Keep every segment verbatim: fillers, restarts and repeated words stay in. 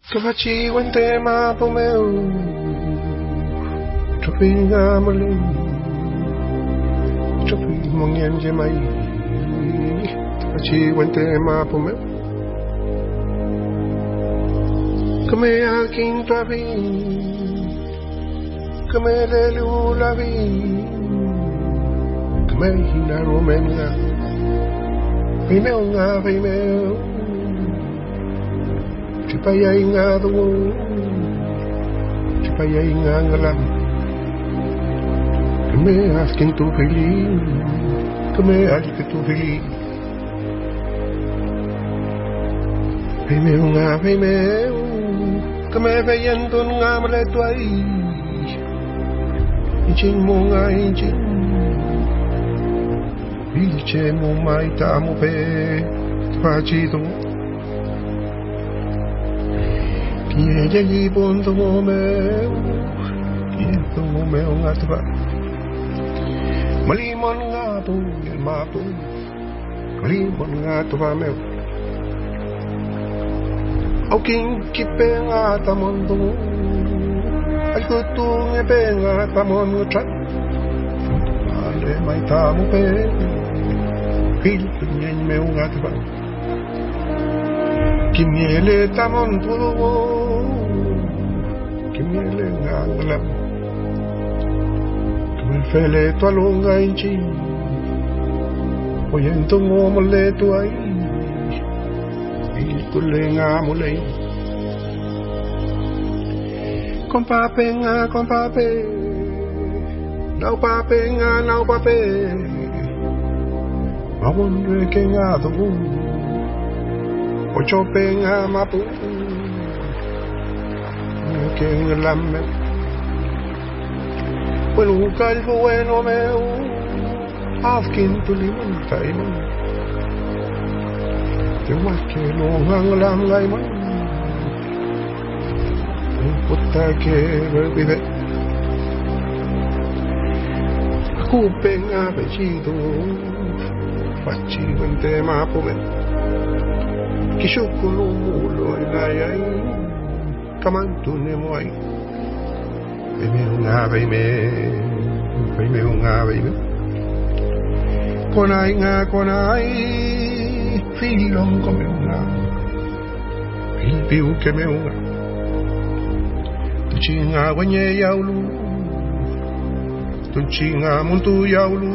Kawachi wente ma pomeu Chopinga mole Chopin mongen jemai Kawachi wente ma pomeu Kame akin travi Kame lelu lavi Kame hina romenga Vimeu nga vimeu Chipaya inga duo Chipaya inga ngalam Kame asking tu fili Kame asking tu fili Vimeu nga vimeu Kame veyendo nga maleto ai Inchin mo nga inchin Vilche mo mai tamo pe Pachito Kiye yi bondo mo meu Kiye to mo meu nga taba Malimon nga po Yan ma po Malimon nga taba meu Au king kipe nga tamondo Ay kutu ngepe nga tamon chat Ale mai tamo pe Pil punyen meu nga taba Kimiele tamon tuwo Kimiele nga ngalam Kumifele to alunga inchi Oyento mo mole to ay Ilkule nga mule Kompape nga kompape Nau pape nga nau pape Mawonre ke nga tuwo Ocho penga mapu Que ngalam Bueno calvo bueno meu Afkin tu limon taimon Te wake no ngalam laiman Puta que vive Aku penga bechito Pachi wente mapu men Kishukulu mulo inayay Kamantu nemo ay Baby unga baby Baby unga baby Konay nga konay Filong kome unga Filpiu keme unga Tuchi nga wanye yaulu Tuchi nga muntu yaulu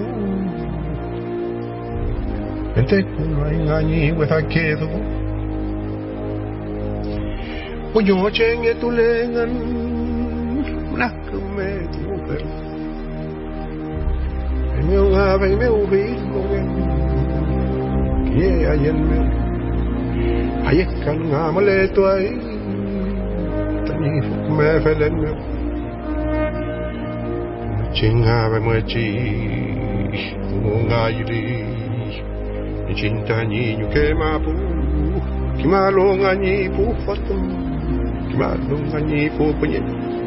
Ente kunay nga nyi wetha kedo Oyo chenge tulengan Nakume tuper Meu nga vai meu vil kongen Ye ayen me Ayekan nga maleto ay Tani fuk me felen me Chinga vai mo chi Nga yuri Chinta ni nyuke mapu Kimalo nga ni pu fatum Malung ani po punya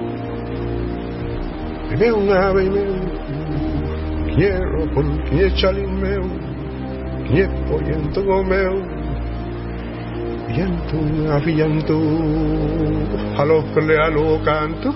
Meu nga meu Quiero pon Kie chalin meu Kie poyento go meu Viento nga viento Halo kele halo canto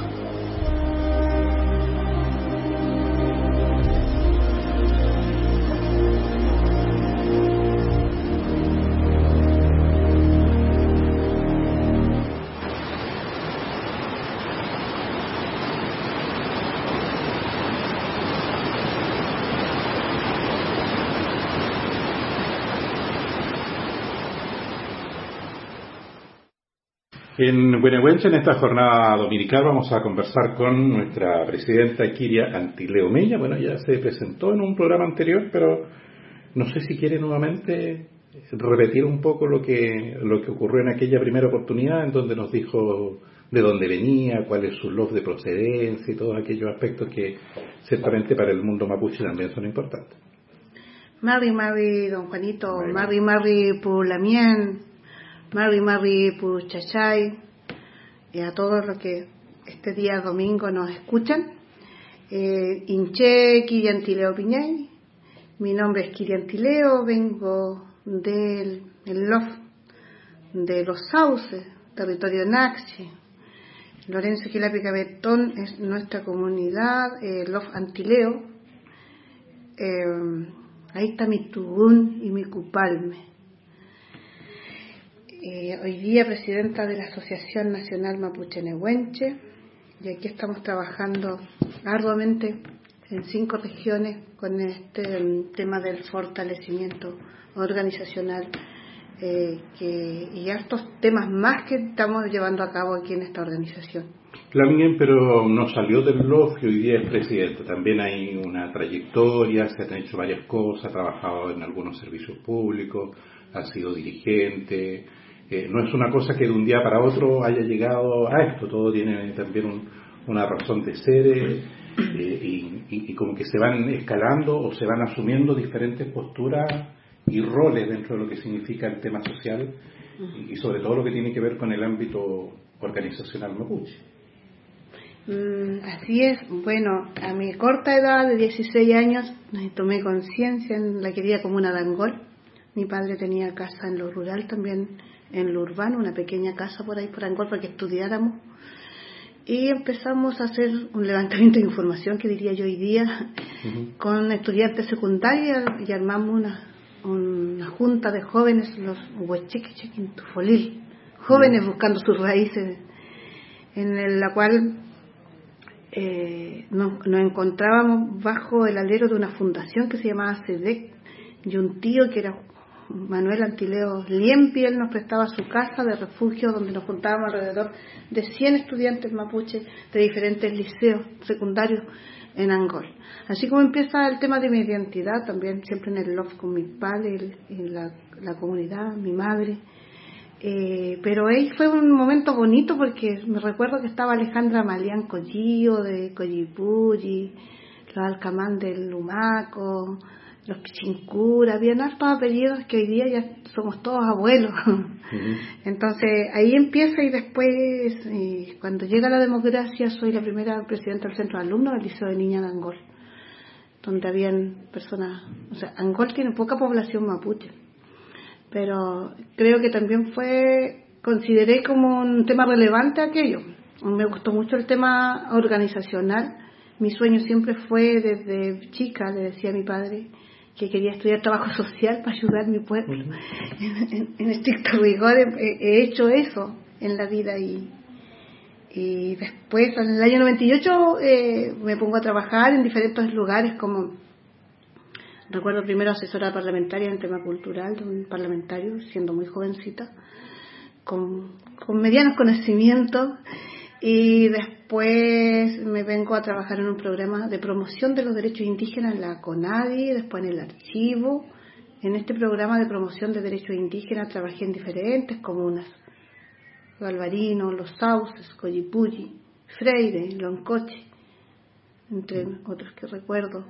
En Buenaventura, en esta jornada dominical, vamos a conversar con nuestra presidenta Kiria Antileo Mella. Bueno, ya se presentó en un programa anterior, pero no sé si quiere nuevamente repetir un poco lo que lo que ocurrió en aquella primera oportunidad, en donde nos dijo de dónde venía, cuál es su lof de procedencia y todos aquellos aspectos que ciertamente para el mundo mapuche también son importantes. Mari, Mari, don Juanito, Mari, Mari, por la mien. Mari Mari Puchachay, y a todos los que este día domingo nos escuchan. Eh, Inche Kiria Antileo Piñay, mi nombre es Kiria Antileo, vengo del el lof de los sauces, territorio Naxi. Lorenzo Quilapi Cabetón es nuestra comunidad, eh, Lof Antileo. Eh, ahí está mi Tugún y mi Cupalme. Eh, hoy día presidenta de la Asociación Nacional Mapuche Nehuenche, y aquí estamos trabajando arduamente en cinco regiones con este um, tema del fortalecimiento organizacional eh, que, y estos temas más que estamos llevando a cabo aquí en esta organización. Claro, bien, pero no salió del L O F y hoy día es presidente. También hay una trayectoria, se han hecho varias cosas, ha trabajado en algunos servicios públicos, ha sido dirigente. Eh, no es una cosa que de un día para otro haya llegado a esto, todo tiene también un, una razón de ser eh, eh, y, y, y como que se van escalando o se van asumiendo diferentes posturas y roles dentro de lo que significa el tema social y, y sobre todo lo que tiene que ver con el ámbito organizacional mapuche. Mm, así es. Bueno, a mi corta edad de dieciséis años tomé conciencia en la querida comuna de Angol. Mi padre tenía casa en lo rural, también en lo urbano, una pequeña casa por ahí por Angol para que estudiáramos. Y empezamos a hacer un levantamiento de información, que diría yo hoy día, uh-huh. con estudiantes secundarios, y armamos una, una junta de jóvenes, los Huechequichequintufolil, jóvenes uh-huh. buscando sus raíces, en la cual eh, nos, nos encontrábamos bajo el alero de una fundación que se llamaba SEDEC, y un tío que era Manuel Antileo Liempi, él nos prestaba su casa de refugio donde nos juntábamos alrededor de cien estudiantes mapuches de diferentes liceos secundarios en Angol. Así como empieza el tema de mi identidad, también siempre en el L O F con mi padre y la, la comunidad, mi madre. Eh, pero ahí fue un momento bonito porque me recuerdo que estaba Alejandra Malián Collillo de Collipulli, los Alcamán del Lumaco, los Pichincura, habían hartos apellidos que hoy día ya somos todos abuelos. Uh-huh. Entonces ahí empieza, y después eh, cuando llega la democracia soy la primera presidenta del centro de alumnos del Liceo de Niñas de Angol, donde habían personas, o sea, Angol tiene poca población mapuche, pero creo que también fue, consideré como un tema relevante aquello. Me gustó mucho el tema organizacional. Mi sueño siempre fue, desde chica, le decía a mi padre que quería estudiar trabajo social para ayudar a mi pueblo. En, en, en estricto rigor he, he hecho eso en la vida, y, y después, en el año noventa y ocho, eh, me pongo a trabajar en diferentes lugares, como recuerdo primero asesora parlamentaria en tema cultural de un parlamentario, siendo muy jovencita, con, con medianos conocimientos. Y después me vengo a trabajar en un programa de promoción de los derechos indígenas en la CONADI, después en el archivo. En este programa de promoción de derechos indígenas trabajé en diferentes comunas: Galvarino, Los Sauces, Collipulli, Freire, Loncoche, entre otros que recuerdo.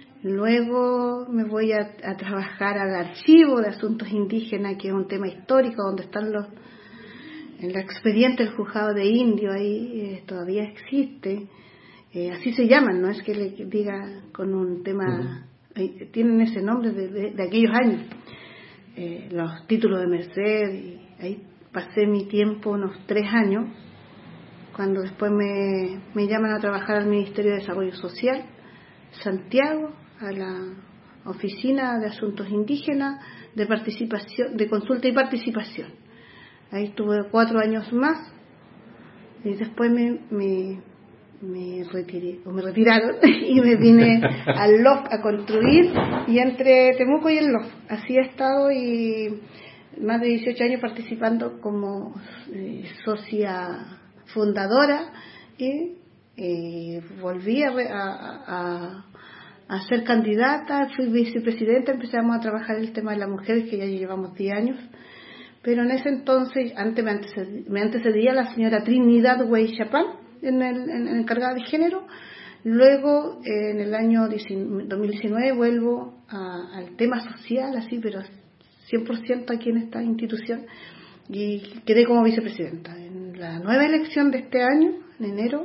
Luego me voy a, a trabajar al archivo de asuntos indígenas, que es un tema histórico, donde están los el expediente del juzgado de indio, ahí eh, todavía existe, eh, así se llaman, no es que le diga con un tema, uh-huh. eh, tienen ese nombre de, de, de aquellos años, eh, los títulos de merced, y ahí pasé mi tiempo, unos tres años, cuando después me, me llaman a trabajar al Ministerio de Desarrollo Social, Santiago, a la Oficina de Asuntos Indígenas, de participación, de consulta y participación. Ahí estuve cuatro años más, y después me, me, me retiré, o me retiraron, y me vine al L O F a construir, y entre Temuco y el L O F, así he estado, y más de dieciocho años participando como eh, socia fundadora, y eh, volví a, a, a ser candidata, fui vicepresidenta, empezamos a trabajar el tema de las mujeres, que ya llevamos diez años. Pero en ese entonces, antes me antecedía, me antecedía la señora Trinidad Wey Chapán, en el, en, en encargada de género. Luego, eh, en el año dos mil diecinueve, vuelvo a, al tema social, así, pero cien por ciento aquí en esta institución, y quedé como vicepresidenta. En la nueva elección de este año, en enero,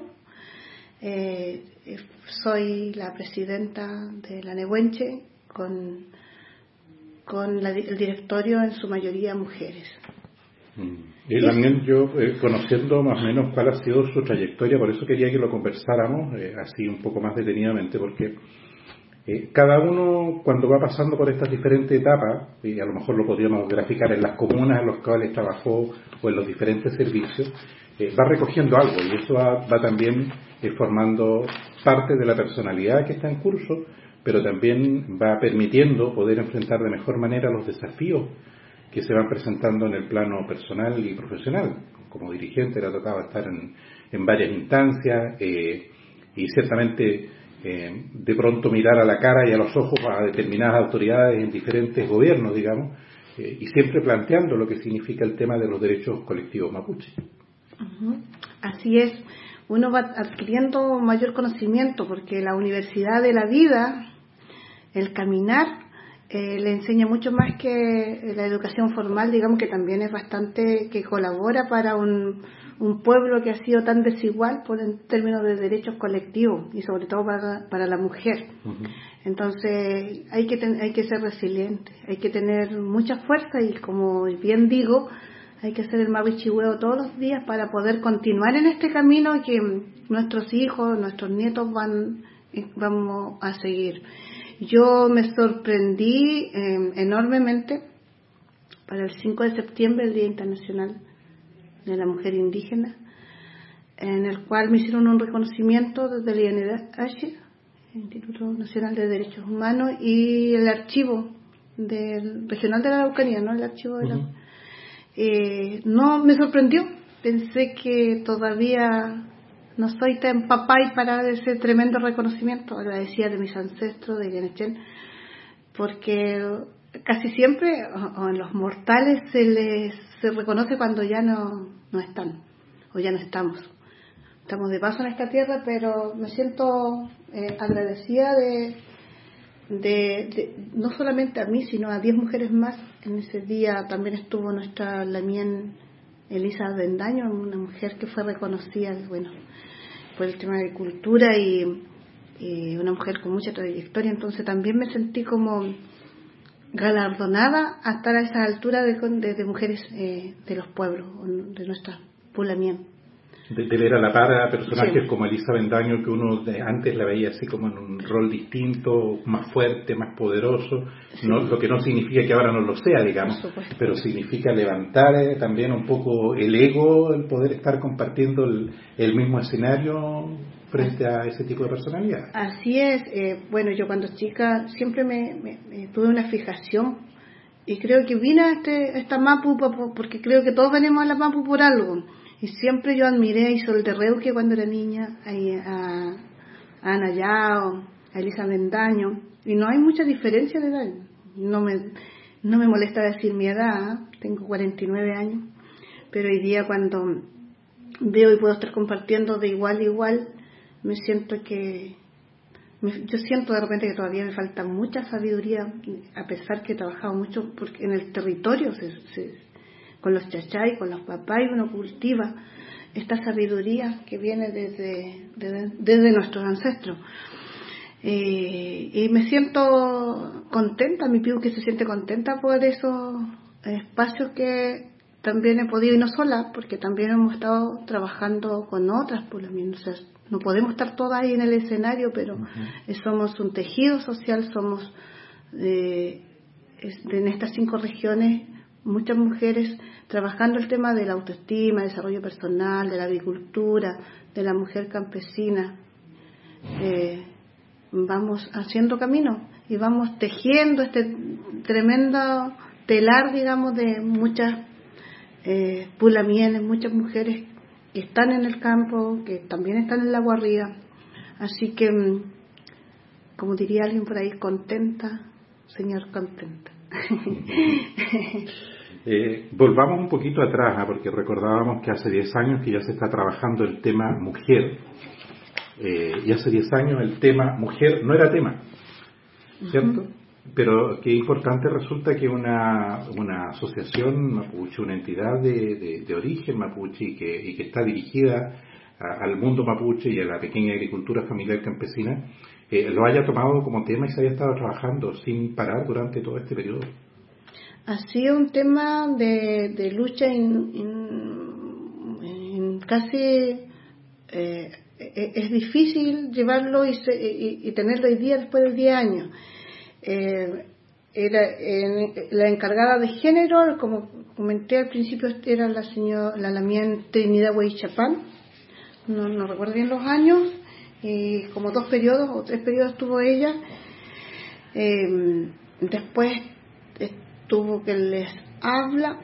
eh, soy la presidenta de la Nehuenche, con... con la, el directorio en su mayoría mujeres. Y también yo, eh, conociendo más o menos cuál ha sido su trayectoria, por eso quería que lo conversáramos eh, así un poco más detenidamente, porque eh, cada uno cuando va pasando por estas diferentes etapas, y a lo mejor lo podríamos graficar en las comunas en las cuales trabajó o en los diferentes servicios, eh, va recogiendo algo, y eso va, va también eh, formando parte de la personalidad que está en curso, pero también va permitiendo poder enfrentar de mejor manera los desafíos que se van presentando en el plano personal y profesional. Como dirigente le ha tocado estar en, en varias instancias eh, y ciertamente eh, de pronto mirar a la cara y a los ojos a determinadas autoridades en diferentes gobiernos, digamos, eh, y siempre planteando lo que significa el tema de los derechos colectivos mapuche. Uh-huh. Así es, uno va adquiriendo mayor conocimiento porque la universidad de la vida, el caminar, eh, le enseña mucho más que la educación formal, digamos que también es bastante, que colabora para un, un pueblo que ha sido tan desigual por en términos de derechos colectivos y sobre todo para, para la mujer. Uh-huh. Entonces hay que, ten, hay que ser resiliente, hay que tener mucha fuerza y como bien digo, hay que hacer el mapuchihueo todos los días para poder continuar en este camino que nuestros hijos, nuestros nietos van vamos a seguir. Yo me sorprendí eh, enormemente para el cinco de septiembre, el Día Internacional de la Mujer Indígena, en el cual me hicieron un reconocimiento desde el I N D H, el Instituto Nacional de Derechos Humanos, y el archivo del regional de la Araucanía, ¿no? El archivo de la... Uh-huh. Eh, no, me sorprendió. Pensé que todavía no soy tan papay para ese tremendo reconocimiento. Agradecía de mis ancestros, de Guenechén, porque casi siempre o, o en los mortales se les se reconoce cuando ya no, no están o ya no estamos. Estamos de paso en esta tierra, pero me siento eh, agradecida de, de, de no solamente a mí, sino a diez mujeres más. En ese día también estuvo nuestra Lamien Elisa Bendaño, una mujer que fue reconocida, bueno, por el tema de cultura y, y una mujer con mucha trayectoria. Entonces también me sentí como galardonada a estar a esa altura de, de, de mujeres eh, de los pueblos, de nuestra Pulamien. De, de ver a la par a personajes sí, como Elisa Bendaño, que uno de antes la veía así como en un rol distinto, más fuerte, más poderoso, sí. No, lo que no significa que ahora no lo sea, digamos, pero significa levantar eh, también un poco el ego, el poder estar compartiendo el, el mismo escenario frente a ese tipo de personalidad. Así es. Eh, bueno, yo cuando chica siempre me, me, me tuve una fijación y creo que vine a, este, a esta Mapu porque creo que todos venimos a la Mapu por algo. Y siempre yo admiré a Isol de Reuque cuando era niña, a, a Ana Yao, a Elisa Bendaño, y no hay mucha diferencia de edad. No me, no me molesta decir mi edad, tengo cuarenta y nueve años, pero hoy día cuando veo y puedo estar compartiendo de igual a igual, me siento que, me, yo siento de repente que todavía me falta mucha sabiduría, a pesar que he trabajado mucho porque en el territorio se, se con los chachay, con los papay, uno cultiva esta sabiduría que viene desde, desde, desde nuestros ancestros. Eh, y me siento contenta, mi piu que se siente contenta por esos espacios que también he podido, y no sola, porque también hemos estado trabajando con otras, por lo menos, o sea, no podemos estar todas ahí en el escenario, pero uh-huh. somos un tejido social, somos eh, en estas cinco regiones muchas mujeres trabajando el tema de la autoestima, desarrollo personal, de la agricultura, de la mujer campesina. Eh, vamos haciendo camino y vamos tejiendo este tremendo telar, digamos, de muchas eh, pulamienes, muchas mujeres que están en el campo, que también están en la guarría. Así que, como diría alguien por ahí, contenta, señor, contenta. Eh, volvamos un poquito atrás, ¿eh? Porque recordábamos que hace diez años que ya se está trabajando el tema mujer, eh, y hace diez años el tema mujer no era tema, ¿cierto? Uh-huh. Pero qué importante resulta que una, una asociación mapuche, una entidad de, de, de origen mapuche y que, y que está dirigida a, al mundo mapuche y a la pequeña agricultura familiar campesina, eh, lo haya tomado como tema y se haya estado trabajando sin parar durante todo este periodo. ha sido un tema de, de lucha en, en, en casi eh, es difícil llevarlo y, se, y, y tenerlo hoy día después de diez años. Eh, era eh, la encargada de género, como comenté al principio, era la señora la Lamien Trinidad Huaychapán, no, no recuerdo bien los años, y como dos periodos o tres periodos tuvo ella. Eh, después estuvo que les habla,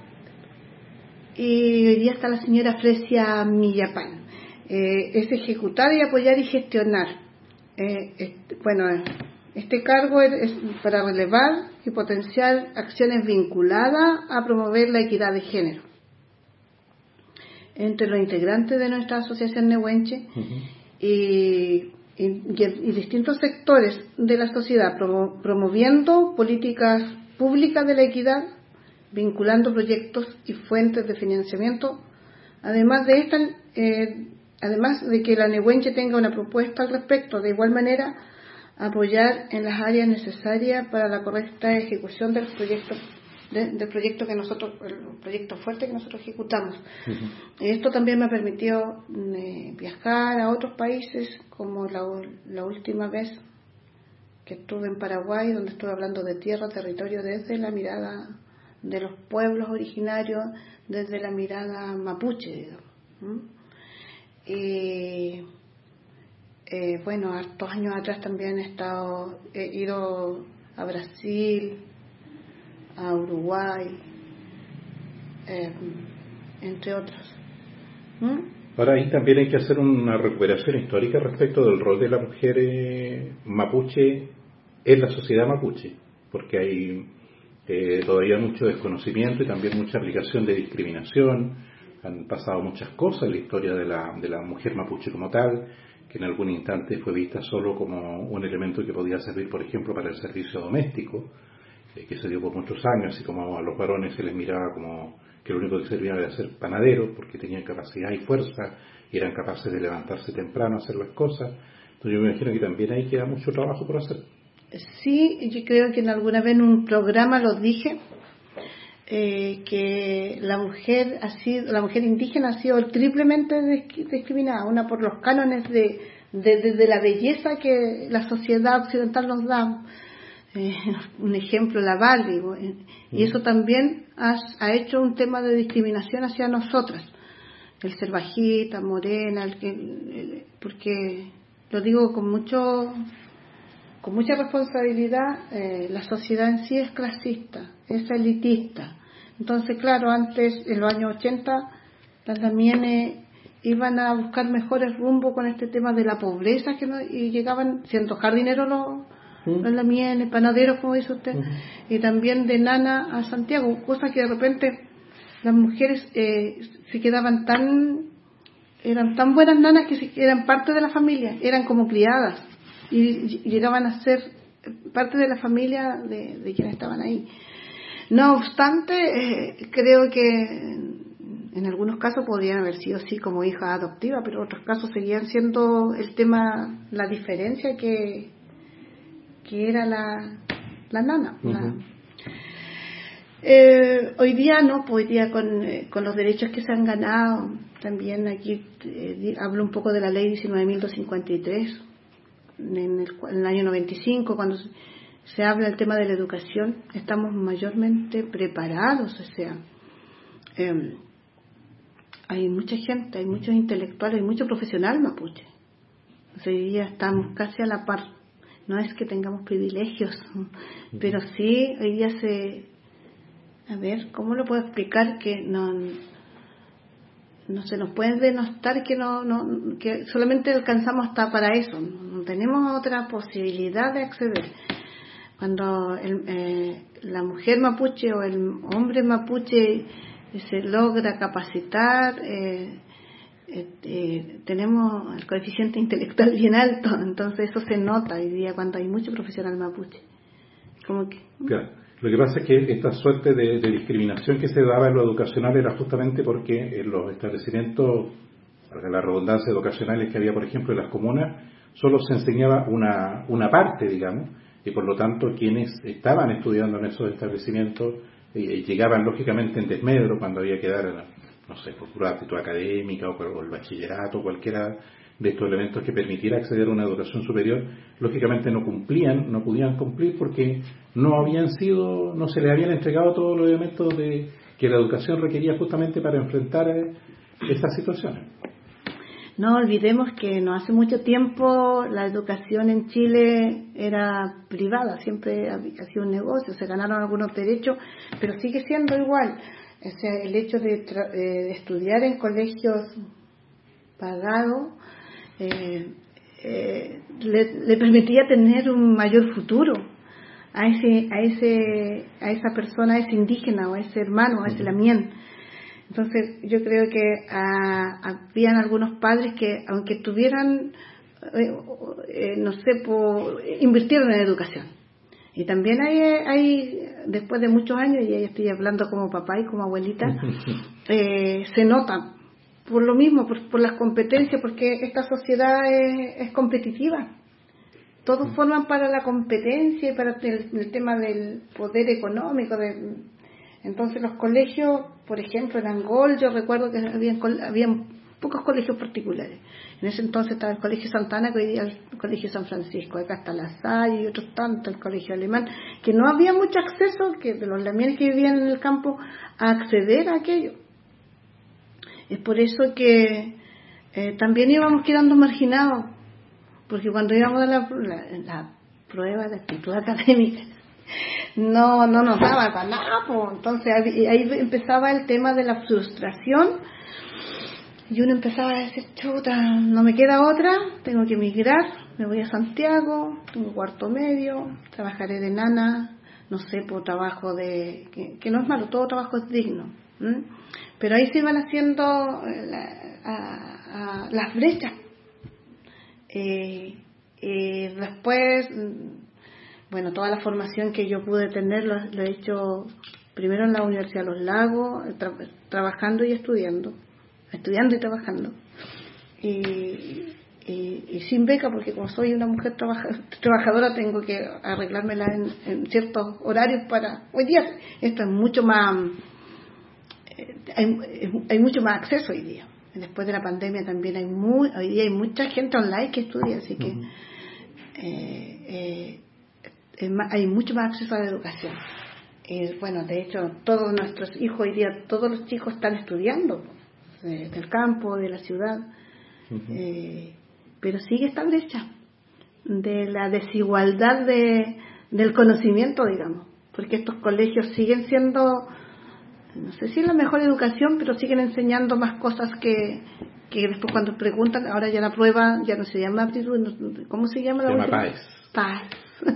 y hoy día está la señora Fresia Millapán. Eh, es ejecutar y apoyar y gestionar. Eh, este, bueno, este cargo es, es para relevar y potenciar acciones vinculadas a promover la equidad de género entre los integrantes de nuestra asociación Nehuenche. Uh-huh. y, y, y distintos sectores de la sociedad, promo, promoviendo políticas públicas de la equidad, vinculando proyectos y fuentes de financiamiento, además de esta eh, además de que la Nehuenche tenga una propuesta al respecto. De igual manera, apoyar en las áreas necesarias para la correcta ejecución del proyecto de, del proyecto que nosotros el proyecto fuerte que nosotros ejecutamos. Uh-huh. Esto también me ha permitido eh, viajar a otros países, como la, la última vez que estuve en Paraguay, donde estuve hablando de tierra, territorio, desde la mirada de los pueblos originarios, desde la mirada mapuche, digamos. ¿Mm? Y eh, bueno, hartos años atrás también he estado, he ido a Brasil, a Uruguay, eh, entre otros. ¿Mm? Ahora ahí también hay que hacer una recuperación histórica respecto del rol de la mujer eh, mapuche en la sociedad mapuche, porque hay eh, todavía mucho desconocimiento y también mucha aplicación de discriminación. Han pasado muchas cosas en la historia de la, de la mujer mapuche como tal, que en algún instante fue vista solo como un elemento que podía servir, por ejemplo, para el servicio doméstico, eh, que se dio por muchos años, así como a los varones se les miraba como que lo único que servía era ser panaderos, porque tenían capacidad y fuerza, y eran capaces de levantarse temprano a hacer las cosas. Entonces yo me imagino que también ahí queda mucho trabajo por hacer. Sí, yo creo que en alguna vez en un programa lo dije, Eh, que la mujer ha sido, la mujer indígena ha sido triplemente discriminada, una por los cánones de, de, de, de la belleza que la sociedad occidental nos da, eh, un ejemplo, la Bali, eh, y eso también ha, ha hecho un tema de discriminación hacia nosotras, el ser bajita, morena, el que, el, porque lo digo con mucho con mucha responsabilidad, eh, la sociedad en sí es clasista, es elitista. Entonces, claro, antes, en los años ochenta, las lamienes iban a buscar mejores rumbos con este tema de la pobreza, que no, y llegaban siendo jardineros los, ¿Mm? los lamienes, panaderos, como dice usted, uh-huh. y también de Nana a Santiago, cosa que de repente las mujeres eh, se quedaban tan, eran tan buenas nanas que se, eran parte de la familia, eran como criadas, y llegaban a ser parte de la familia de, de quienes estaban ahí. No obstante, eh, creo que en algunos casos podrían haber sido así como hija adoptiva, pero en otros casos seguían siendo el tema, la diferencia que, que era la, la nana. Uh-huh. la, eh, hoy día no, pues hoy día con, eh, con los derechos que se han ganado, también aquí eh, hablo un poco de la ley diecinueve mil doscientos cincuenta y tres, en el, en el año noventa y cinco, cuando se habla del tema de la educación, estamos mayormente preparados, o sea, eh, hay mucha gente, hay muchos intelectuales, hay mucho profesional mapuche. O sea, hoy día estamos casi a la par. No es que tengamos privilegios, pero sí, hoy día se... A ver, ¿cómo lo puedo explicar? Que no... no se nos puede denostar que no, no que solamente alcanzamos hasta para eso, no tenemos otra posibilidad de acceder. Cuando el, eh, la mujer mapuche o el hombre mapuche se logra capacitar, eh, eh, eh, tenemos el coeficiente intelectual bien alto, entonces eso se nota hoy día cuando hay mucho profesional mapuche. Como que, claro. Lo que pasa es que esta suerte de, de discriminación que se daba en lo educacional era justamente porque en los establecimientos, para la redundancia, educacionales que había, por ejemplo, en las comunas, solo se enseñaba una, una parte, digamos, y por lo tanto quienes estaban estudiando en esos establecimientos eh, llegaban lógicamente en desmedro cuando había que dar, no sé, por pura actitud académica o por el bachillerato, cualquiera de estos elementos que permitiera acceder a una educación superior, lógicamente no cumplían, no podían cumplir porque no habían sido, no se les habían entregado todos los elementos de que la educación requería justamente para enfrentar eh, estas situaciones. No olvidemos que no hace mucho tiempo la educación en Chile era privada, siempre ha sido un negocio, se ganaron algunos derechos, pero sigue siendo igual. O sea, el hecho de, tra- de estudiar en colegios pagados eh, eh, le, le permitía tener un mayor futuro a ese, a ese, a esa persona, a ese indígena o a ese hermano, a ese lamien. Entonces yo creo que ah, habían algunos padres que, aunque tuvieran, eh, eh, no sé, por, invirtieron en educación. Y también hay, hay, después de muchos años, y ahí estoy hablando como papá y como abuelita, eh, se nota por lo mismo, por, por las competencias, porque esta sociedad es, es competitiva. Todos forman para la competencia y para el, el tema del poder económico, de, entonces los colegios, por ejemplo en Angol, yo recuerdo que habían, habían pocos colegios particulares. En ese entonces estaba el Colegio Santana, que hoy día es el Colegio San Francisco, acá está La Salle y otros tantos, el Colegio Alemán, que no había mucho acceso, que de los lamienes que vivían en el campo, a acceder a aquello. Es por eso que eh, también íbamos quedando marginados, porque cuando íbamos a la, la, la prueba de actitud académica, no no nos daba para nada, pues. Entonces ahí empezaba el tema de la frustración y uno empezaba a decir, chuta, no me queda otra, tengo que emigrar, me voy a Santiago, tengo cuarto medio, trabajaré de nana, no sé, por trabajo de, que, que no es malo, todo trabajo es digno, ¿m? Pero ahí se iban haciendo la, a, a, las brechas. Eh, eh, después, bueno, toda la formación que yo pude tener lo, lo he hecho primero en la Universidad de Los Lagos, tra- trabajando y estudiando, estudiando y trabajando, y, y, y sin beca, porque como soy una mujer trabaja, trabajadora tengo que arreglármela en, en ciertos horarios para... Hoy día esto es mucho más, eh, hay, hay mucho más acceso hoy día. Después de la pandemia también hay muy, hoy día hay mucha gente online que estudia, así que uh-huh. eh, eh, hay mucho más acceso a la educación. Eh, bueno, de hecho, todos nuestros hijos hoy día, todos los chicos están estudiando, eh, del campo, de la ciudad, uh-huh. eh, pero sigue esta brecha de la desigualdad de, del conocimiento, digamos, porque estos colegios siguen siendo, no sé si es la mejor educación, pero siguen enseñando más cosas que, que después cuando preguntan, ahora ya la prueba ya no se llama aptitud, ¿cómo se llama la se última? llama PAES. PAES.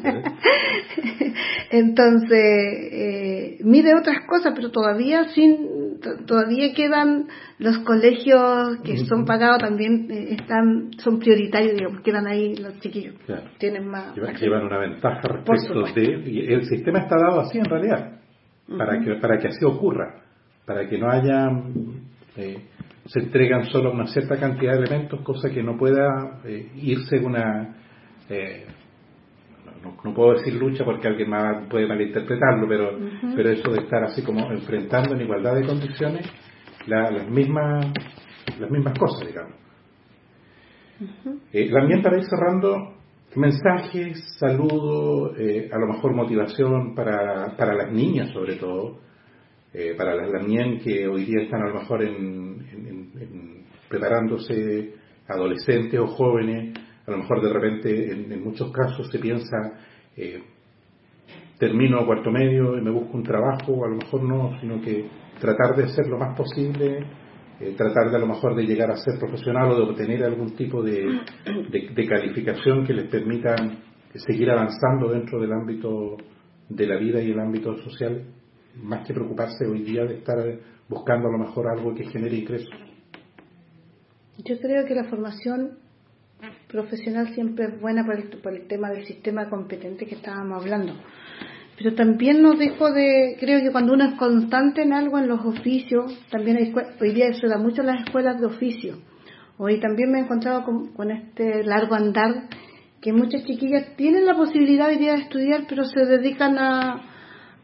Entonces eh, mide otras cosas, pero todavía sin t- todavía quedan los colegios que son pagados, también eh, están son prioritarios, digamos, quedan ahí los chiquillos, claro. Tienen más llevan, llevan una ventaja respecto de, y el sistema está dado así en realidad, uh-huh. para que para que así ocurra, para que no haya eh, se entregan solo una cierta cantidad de elementos, cosa que no pueda eh, irse una eh, No, no puedo decir lucha porque alguien más puede malinterpretarlo, pero uh-huh. pero eso de estar así como enfrentando en igualdad de condiciones la, las mismas las mismas cosas, digamos. Uh-huh. Eh, también para ir cerrando, mensajes, saludos, eh, a lo mejor motivación para, para las niñas sobre todo, eh, para las lamien que hoy día están a lo mejor en, en, en, en preparándose, adolescentes o jóvenes. A lo mejor de repente en, en muchos casos se piensa eh, termino cuarto medio y me busco un trabajo, o a lo mejor no, sino que tratar de ser lo más posible, eh, tratar de a lo mejor de llegar a ser profesional o de obtener algún tipo de, de, de calificación que les permita seguir avanzando dentro del ámbito de la vida y el ámbito social, más que preocuparse hoy día de estar buscando a lo mejor algo que genere ingresos. Yo creo que la formación profesional siempre es buena por el, por el tema del sistema competente que estábamos hablando, pero también nos dejo de, creo que cuando uno es constante en algo, en los oficios, también hay, hoy día se da mucho en las escuelas de oficio. Hoy también me he encontrado con, con este largo andar, que muchas chiquillas tienen la posibilidad hoy día de estudiar, pero se dedican a,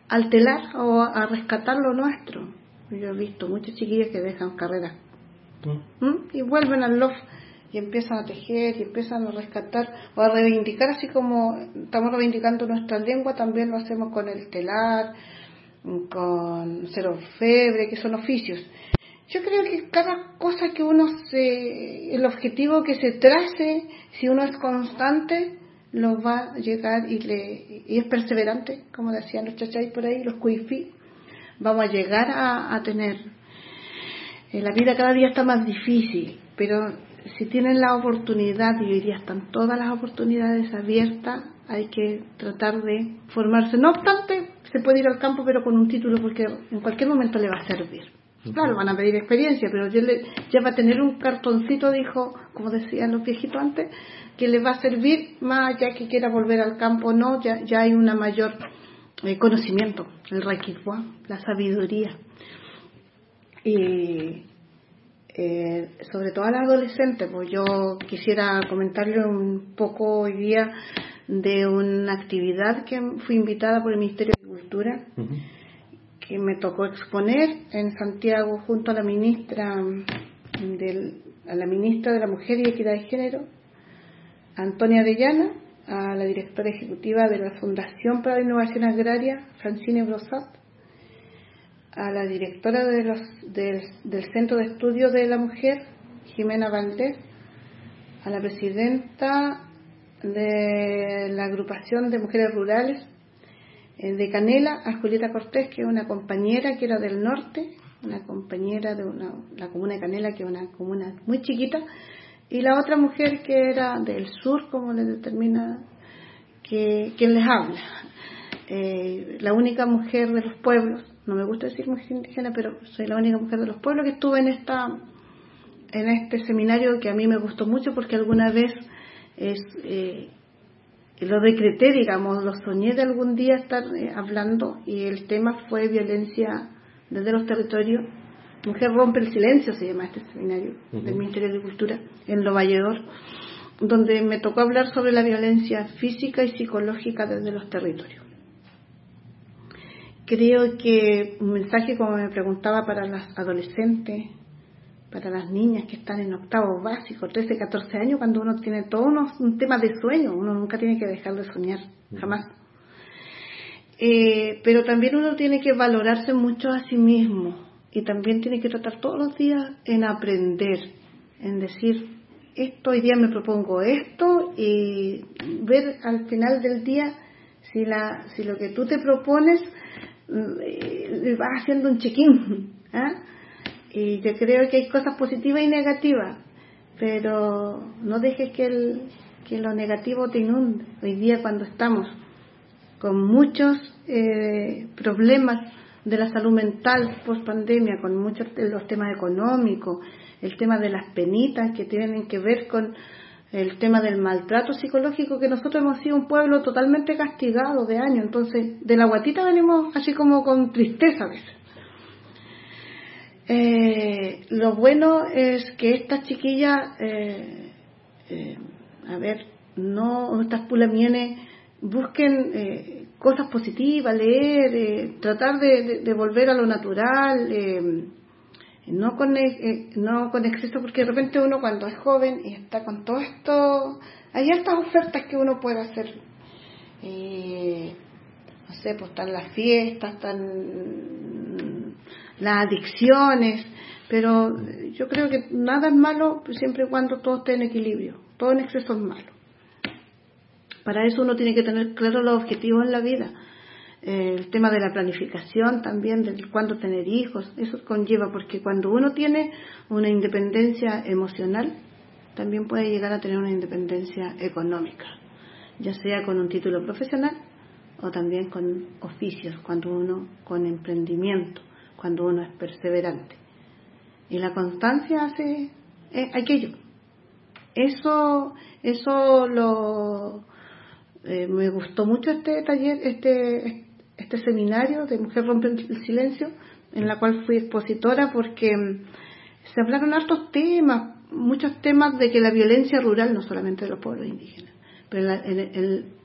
al telar o a rescatar lo nuestro. Yo he visto muchas chiquillas que dejan carreras ¿Mm? ¿Mm? y vuelven al loft y empiezan a tejer y empiezan a rescatar o a reivindicar, así como estamos reivindicando nuestra lengua, también lo hacemos con el telar, con ser orfebre, que son oficios. Yo creo que cada cosa que uno se, el objetivo que se trace, si uno es constante, lo va a llegar y, le, y es perseverante, como decían los chachais por ahí, los cuifí, vamos a llegar a, a tener. Eh, la vida cada día está más difícil, pero si tienen la oportunidad, y hoy día están todas las oportunidades abiertas, hay que tratar de formarse. No obstante, se puede ir al campo, pero con un título, porque en cualquier momento le va a servir. Claro, van a pedir experiencia, pero ya, le, ya va a tener un cartoncito, dijo, como decían los viejitos antes, que le va a servir más allá que quiera volver al campo o no, ya, ya hay una mayor eh, conocimiento, el Raikitwa, la sabiduría. Y eh, sobre todo a las adolescentes, pues yo quisiera comentarle un poco hoy día de una actividad que fui invitada por el Ministerio de Cultura, uh-huh. que me tocó exponer en Santiago junto a la ministra del, a la ministra de la Mujer y Equidad de Género, Antonia Arellana, a la directora ejecutiva de la Fundación para la Innovación Agraria, Francine Brosat, a la directora de los, del, del Centro de Estudios de la Mujer, Jimena Valdés, a la presidenta de la Agrupación de Mujeres Rurales de Canela, a Julieta Cortés, que es una compañera que era del norte, una compañera de una, la comuna de Canela, que es una comuna muy chiquita, y la otra mujer que era del sur, como le determina que, quien les habla, eh, la única mujer de los pueblos, no me gusta decir mujer indígena, pero soy la única mujer de los pueblos que estuve en esta en este seminario, que a mí me gustó mucho porque alguna vez es eh, lo decreté, digamos, lo soñé de algún día estar eh, hablando, y el tema fue violencia desde los territorios. Mujer rompe el silencio, se llama este seminario uh-huh. del Ministerio de Cultura, en Lo Valledor, donde me tocó hablar sobre la violencia física y psicológica desde los territorios. Creo que un mensaje, como me preguntaba, para las adolescentes, para las niñas que están en octavo básico, trece, catorce años, cuando uno tiene todo unos, un tema de sueño, uno nunca tiene que dejar de soñar, jamás. Eh, pero también uno tiene que valorarse mucho a sí mismo, y también tiene que tratar todos los días en aprender, en decir, esto hoy día me propongo esto, y ver al final del día si, la, si lo que tú te propones eh, vas haciendo un check-in, ¿ah? Y yo creo que hay cosas positivas y negativas, pero no dejes que, el, que lo negativo te inunde. Hoy día, cuando estamos con muchos eh, problemas de la salud mental post pandemia, con muchos los temas económicos, el tema de las penitas que tienen que ver con el tema del maltrato psicológico, que nosotros hemos sido un pueblo totalmente castigado de años, entonces de la guatita venimos así como con tristeza a veces. Eh, lo bueno es que estas chiquillas, eh, eh, a ver, no, estas pulamienes busquen eh, cosas positivas, leer, eh, tratar de, de, de volver a lo natural, eh, no con eh, no con exceso, porque de repente uno cuando es joven y está con todo esto, hay estas ofertas que uno puede hacer, eh, no sé, pues están las fiestas, están las adicciones, pero yo creo que nada es malo siempre y cuando todo esté en equilibrio, todo en exceso es malo. Para eso uno tiene que tener claro los objetivos en la vida. Eh, el tema de la planificación también, de cuándo tener hijos, eso conlleva, porque cuando uno tiene una independencia emocional, también puede llegar a tener una independencia económica, ya sea con un título profesional o también con oficios, cuando uno con emprendimiento, cuando uno es perseverante. Y la constancia hace eh, aquello. Eso, eso lo eh, me gustó mucho este taller, este este seminario de Mujer Rompe el Silencio, en la cual fui expositora, porque se hablaron hartos temas, muchos temas de que la violencia rural, no solamente de los pueblos indígenas, pero el, el,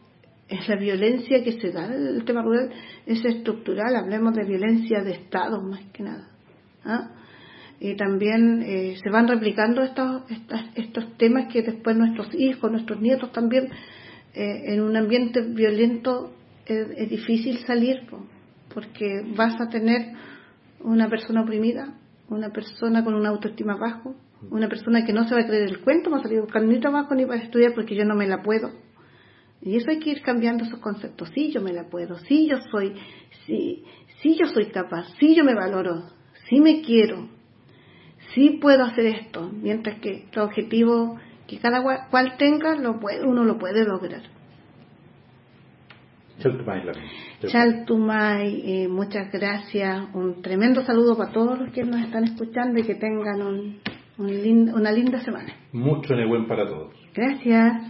es la violencia que se da. El tema rural es estructural, hablemos de violencia de Estado más que nada. ¿Ah? Y también eh, se van replicando estos, estos, estos temas que después nuestros hijos, nuestros nietos también, eh, en un ambiente violento es, es difícil salir, porque vas a tener una persona oprimida, una persona con una autoestima bajo, una persona que no se va a creer el cuento, no va a salir a buscar ni trabajo ni para estudiar porque yo no me la puedo. Y eso hay que ir cambiando esos conceptos. Sí, yo me la puedo, sí, yo soy, sí, sí, yo soy capaz, sí, yo me valoro, sí me quiero, sí puedo hacer esto, mientras que los objetivos que cada cual tenga, lo puede, uno lo puede lograr. Chaltumay, eh, muchas gracias, un tremendo saludo para todos los que nos están escuchando y que tengan un, un lind, una linda semana. Mucho Nehuen para todos. Gracias.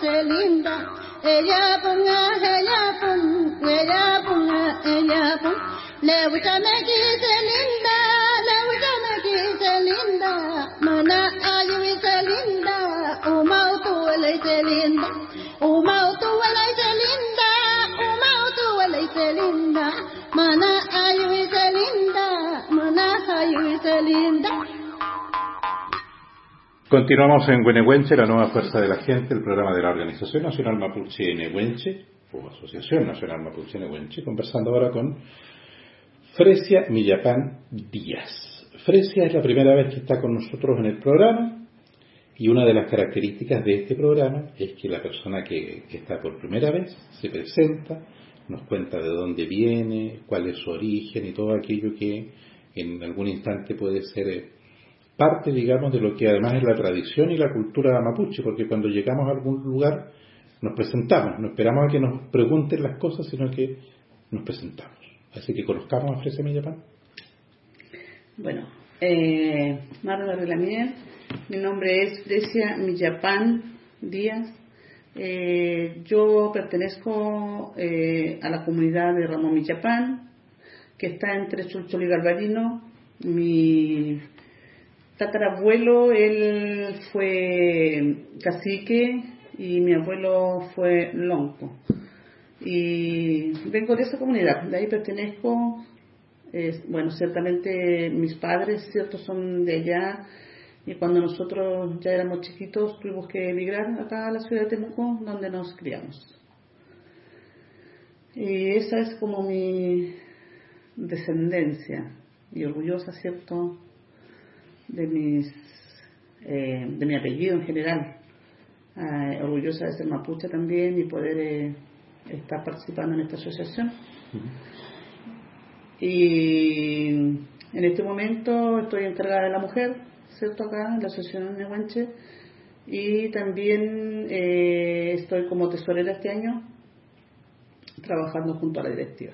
dice linda, ella ponga, ella pon, ella ponga, ella pon. Le gusta me quise linda, le gusta me quise linda, mana ayu dice linda, umau tu le dice linda, umau tu le dice linda, umau tu le dice linda, mana ayu dice linda, mana ayu dice linda. Continuamos en Güenehuenche, la nueva fuerza de la gente, el programa de la Organización Nacional Mapuche Nehuenche, o Asociación Nacional Mapuche Nehuenche, conversando ahora con Fresia Millapán Díaz. Fresia es la primera vez que está con nosotros en el programa, y una de las características de este programa es que la persona que, que está por primera vez se presenta, nos cuenta de dónde viene, cuál es su origen y todo aquello que en algún instante puede ser parte, digamos, de lo que además es la tradición y la cultura mapuche, porque cuando llegamos a algún lugar nos presentamos, no esperamos a que nos pregunten las cosas, sino que nos presentamos. Así que conozcamos a Fresia Millapán. Bueno, eh, Marla Relamier, mi nombre es Fresia Millapán Díaz. Eh, yo pertenezco eh, a la comunidad de Ramón Millapán, que está entre Cholchol y Galvarino. Mi tatarabuelo, él fue cacique y mi abuelo fue lonco. Y vengo de esa comunidad, de ahí pertenezco. Eh, bueno, ciertamente mis padres, cierto, son de allá, y cuando nosotros ya éramos chiquitos tuvimos que emigrar acá a la ciudad de Temuco, donde nos criamos. Y esa es como mi descendencia, y orgullosa, cierto, de mis eh, de mi apellido en general, eh, orgullosa de ser mapuche también y poder eh, estar participando en esta asociación. Uh-huh. Y en este momento estoy encargada de la mujer, cierto, acá en la asociación Nehuenche, y también eh, estoy como tesorera este año trabajando junto a la directiva.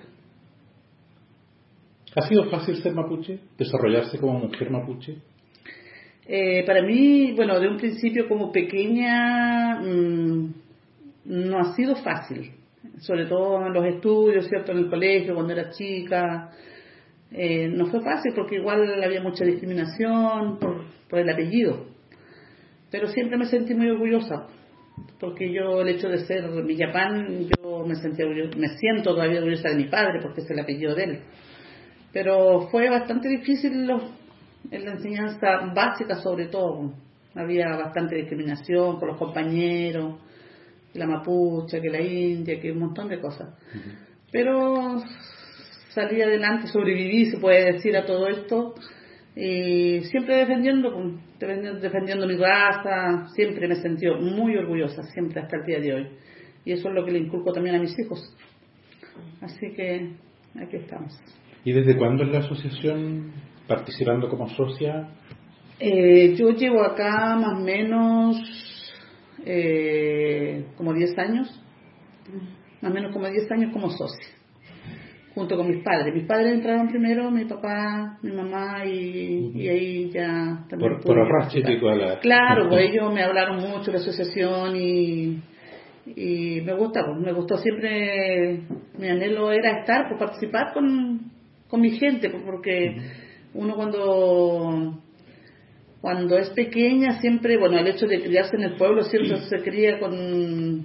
¿Ha sido fácil ser mapuche, desarrollarse como mujer mapuche? Eh, para mí, bueno, de un principio como pequeña mmm, no ha sido fácil, sobre todo en los estudios, cierto, en el colegio, cuando era chica. Eh, no fue fácil porque igual había mucha discriminación por, por el apellido, pero siempre me sentí muy orgullosa, porque yo, el hecho de ser Millapán, yo me sentía orgullosa, me siento todavía orgullosa de mi padre porque es el apellido de él. Pero fue bastante difícil los, en la enseñanza básica, sobre todo. Había bastante discriminación con los compañeros, que la mapuche, que la india, que un montón de cosas. Uh-huh. Pero salí adelante, sobreviví, se puede decir, a todo esto, y siempre defendiendo, defendiendo mi raza. Siempre me he sentido muy orgullosa, siempre hasta el día de hoy. Y eso es lo que le inculco también a mis hijos. Así que aquí estamos. ¿Y desde cuándo en la asociación participando como socia? Eh, yo llevo acá más o menos eh, como diez años, más o menos como diez años como socia, junto con mis padres. Mis padres entraron primero, mi papá, mi mamá, y, uh-huh. y ahí ya también por, por arrastre a la... Claro, pues ellos me hablaron mucho de la asociación y, y me gusta, pues me gustó siempre. Mi anhelo era estar, pues participar con con mi gente, porque uno cuando cuando es pequeña siempre, bueno, el hecho de criarse en el pueblo siempre se cría con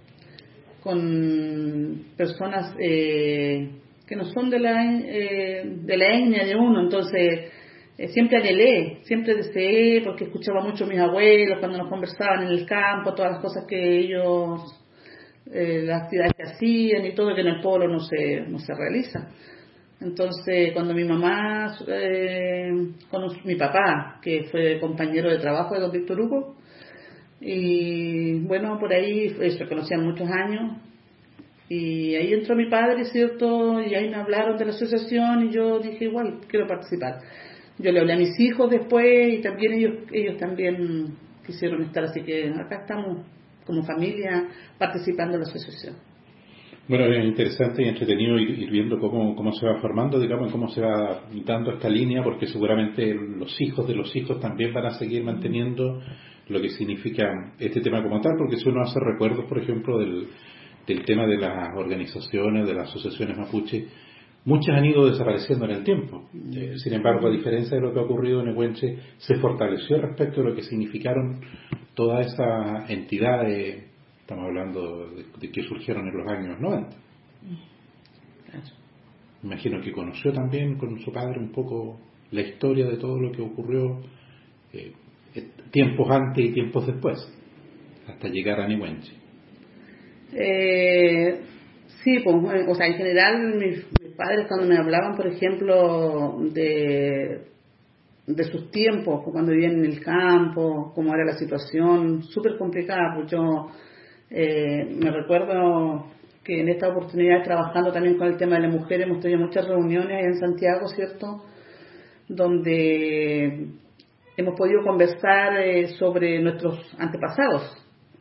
con personas eh, que no son de la eh, de la etnia de uno, entonces eh, siempre anhelé, siempre deseé, porque escuchaba mucho a mis abuelos cuando nos conversaban en el campo, todas las cosas que ellos, eh, las actividades que hacían y todo, que en el pueblo no se no se realiza. Entonces, cuando mi mamá, eh, con mi papá, que fue compañero de trabajo de don Víctor Hugo, y bueno, por ahí se conocían muchos años, y ahí entró mi padre, ¿cierto? Y ahí me hablaron de la asociación, y yo dije, igual, quiero participar. Yo le hablé a mis hijos después, y también ellos, ellos también quisieron estar, así que acá estamos como familia participando en la asociación. Bueno, es interesante y entretenido ir, ir viendo cómo, cómo se va formando, digamos, cómo se va dando esta línea, porque seguramente los hijos de los hijos también van a seguir manteniendo lo que significa este tema como tal, porque si uno hace recuerdos, por ejemplo, del, del tema de las organizaciones, de las asociaciones mapuche, muchas han ido desapareciendo en el tiempo. Eh, sin embargo, a diferencia de lo que ha ocurrido en Nehuenche, se fortaleció respecto de lo que significaron todas esas entidades, estamos hablando de, de que surgieron en los años noventa. Imagino que conoció también con su padre un poco la historia de todo lo que ocurrió eh, tiempos antes y tiempos después, hasta llegar a Nehuenche. Eh, sí, pues, o sea, en general mis, mis padres cuando me hablaban, por ejemplo, de, de sus tiempos, cuando vivían en el campo, cómo era la situación, súper complicada, pues yo eh, me recuerdo que en esta oportunidad, trabajando también con el tema de la mujer, hemos tenido muchas reuniones en Santiago, ¿cierto?, donde hemos podido conversar eh, sobre nuestros antepasados.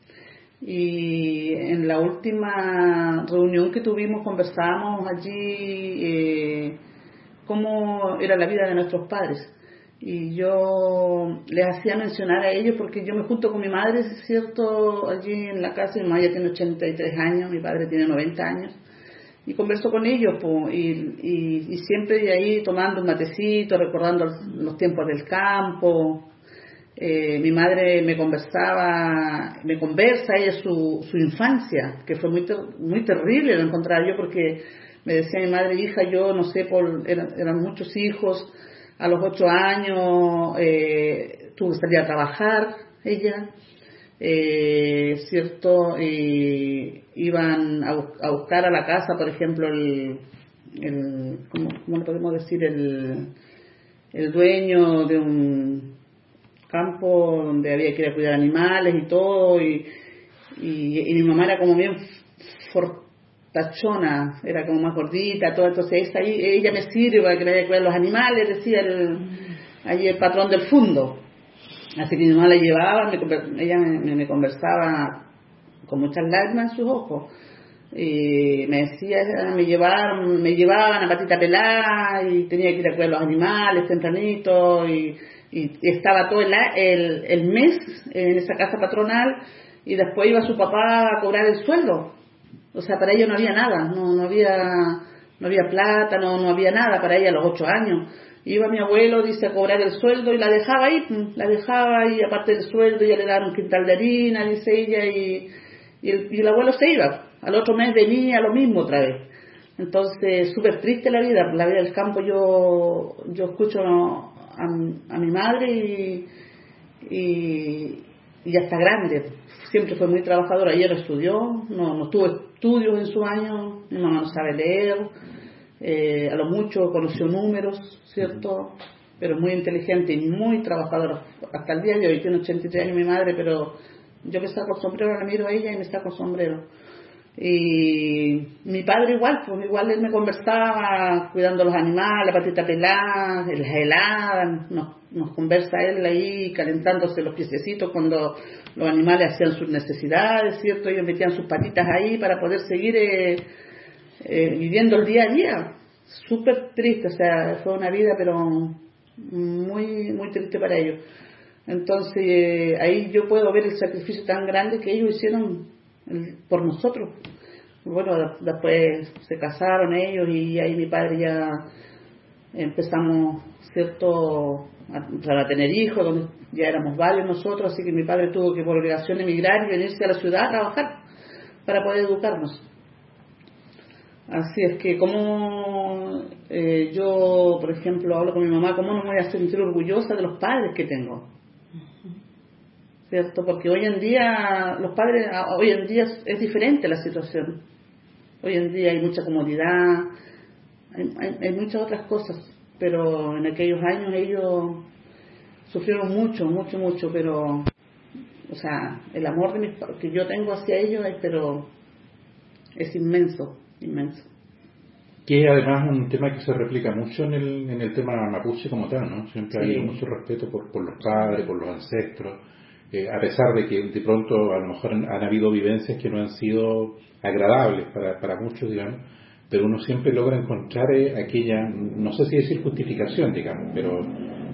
Y en la última reunión que tuvimos conversábamos allí eh, cómo era la vida de nuestros padres. Y yo les hacía mencionar a ellos, porque yo me junto con mi madre, es cierto, allí en la casa. Mi madre tiene ochenta y tres años, mi padre tiene noventa años, y converso con ellos, pues, y, y, y siempre de ahí tomando un matecito, recordando los tiempos del campo. Eh, mi madre me conversaba, me conversa ella su, su infancia, que fue muy ter, muy terrible lo encontrar yo, porque me decía mi madre, hija, yo no sé, por eran, eran muchos hijos, a los ocho años eh, tuve que salir a trabajar, ella, eh, cierto, eh, iban a, a buscar a la casa, por ejemplo, el, el ¿cómo, cómo le podemos decir? El, el dueño de un campo donde había que ir a cuidar animales y todo, y, y, y mi mamá era como bien fortachona, era como más gordita, todo, entonces esa, ella me sirve para que le vaya a cuidar los animales, decía el, allí el patrón del fondo. Así que mi mamá la llevaba, me, ella me, me conversaba con muchas lágrimas en sus ojos, y me decía, me llevaban, me llevaban a patita pelada y tenía que ir a cuidar los animales tempranito, y y estaba todo el, el, el mes en esa casa patronal, y después iba su papá a cobrar el sueldo. O sea, para ella no había nada, no, no había no había plata, no, no había nada para ella a los ocho años. Iba mi abuelo, dice, a cobrar el sueldo, y la dejaba ahí, la dejaba ahí, aparte del sueldo ya le daban un quintal de harina, dice ella, y, y, el, y el abuelo se iba. Al otro mes venía lo mismo otra vez. Entonces, súper triste la vida, la vida del campo. Yo, yo escucho a, a mi madre y, y, y ya está grande, siempre fue muy trabajadora. Ella no estudió, no, no tuvo estudios en su año, mi mamá no sabe leer, eh, a lo mucho conoció números, ¿cierto? Pero muy inteligente y muy trabajadora hasta el día de hoy. Tiene ochenta y tres años mi madre, pero yo me saco el sombrero, la miro a ella y me saco el sombrero. Y mi padre igual, pues igual él me conversaba cuidando los animales, la patita pelada, las heladas, nos, nos conversa él ahí calentándose los piececitos cuando los animales hacían sus necesidades, ¿cierto? Ellos metían sus patitas ahí para poder seguir eh, eh, viviendo el día a día. Súper triste, o sea, fue una vida pero muy, muy triste para ellos. Entonces eh, ahí yo puedo ver el sacrificio tan grande que ellos hicieron por nosotros. Bueno, después se casaron ellos y ahí mi padre ya empezamos, cierto, a, a tener hijos, donde ya éramos varios nosotros, así que mi padre tuvo que por obligación emigrar y venirse a la ciudad a trabajar para poder educarnos. Así es que como eh, yo, por ejemplo, hablo con mi mamá, ¿cómo no me voy a sentir orgullosa de los padres que tengo? ¿Cierto? Porque hoy en día, los padres, hoy en día es diferente la situación. Hoy en día hay mucha comodidad, hay, hay, hay muchas otras cosas, pero en aquellos años ellos sufrieron mucho, mucho, mucho, pero, o sea, el amor de mis, que yo tengo hacia ellos es, pero, es inmenso, inmenso. Que además es un tema que se replica mucho en el, en el tema mapuche como tal, ¿no? Siempre sí. Hay mucho respeto por, por los padres, por los ancestros. Eh, a pesar de que de pronto a lo mejor han, han habido vivencias que no han sido agradables para, para muchos, digamos, pero uno siempre logra encontrar eh, aquella, no sé si decir justificación, digamos, pero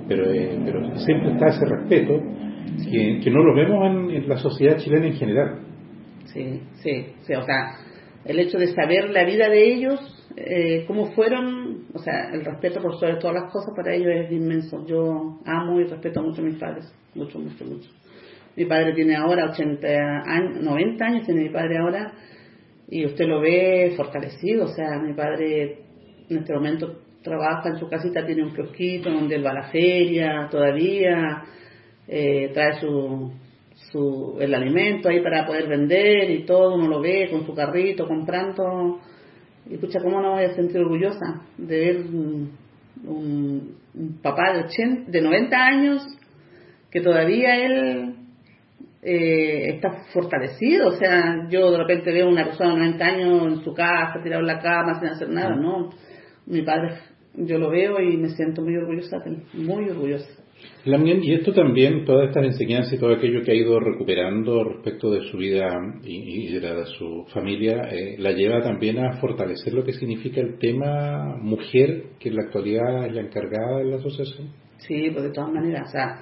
pero, eh, pero siempre está ese respeto que, que no lo vemos en, en la sociedad chilena en general. Sí, sí, sí, o sea, el hecho de saber la vida de ellos, eh, cómo fueron, o sea, el respeto por sobre todas las cosas para ellos es inmenso. Yo amo y respeto mucho a mis padres, mucho, mucho, mucho. Mi padre tiene ahora ochenta años, noventa años tiene mi padre ahora, y usted lo ve fortalecido. O sea, mi padre en este momento trabaja en su casita, tiene un kiosquito donde él va a la feria todavía, eh, trae su, su el alimento ahí para poder vender y todo, uno lo ve con su carrito comprando, y escucha, ¿cómo no voy a sentir orgullosa de ver un, un, un papá de, ochenta, de noventa años que todavía él eh, está fortalecido? O sea, yo de repente veo a una persona de noventa años en su casa, tirado en la cama sin hacer nada, ¿no? Mi padre, yo lo veo y me siento muy orgullosa, muy orgullosa. Lamien, y esto también, todas estas enseñanzas y todo aquello que ha ido recuperando respecto de su vida y, y de la de su familia, eh, la lleva también a fortalecer lo que significa el tema mujer, que en la actualidad es la encargada de la asociación. Sí, pues de todas maneras, o sea,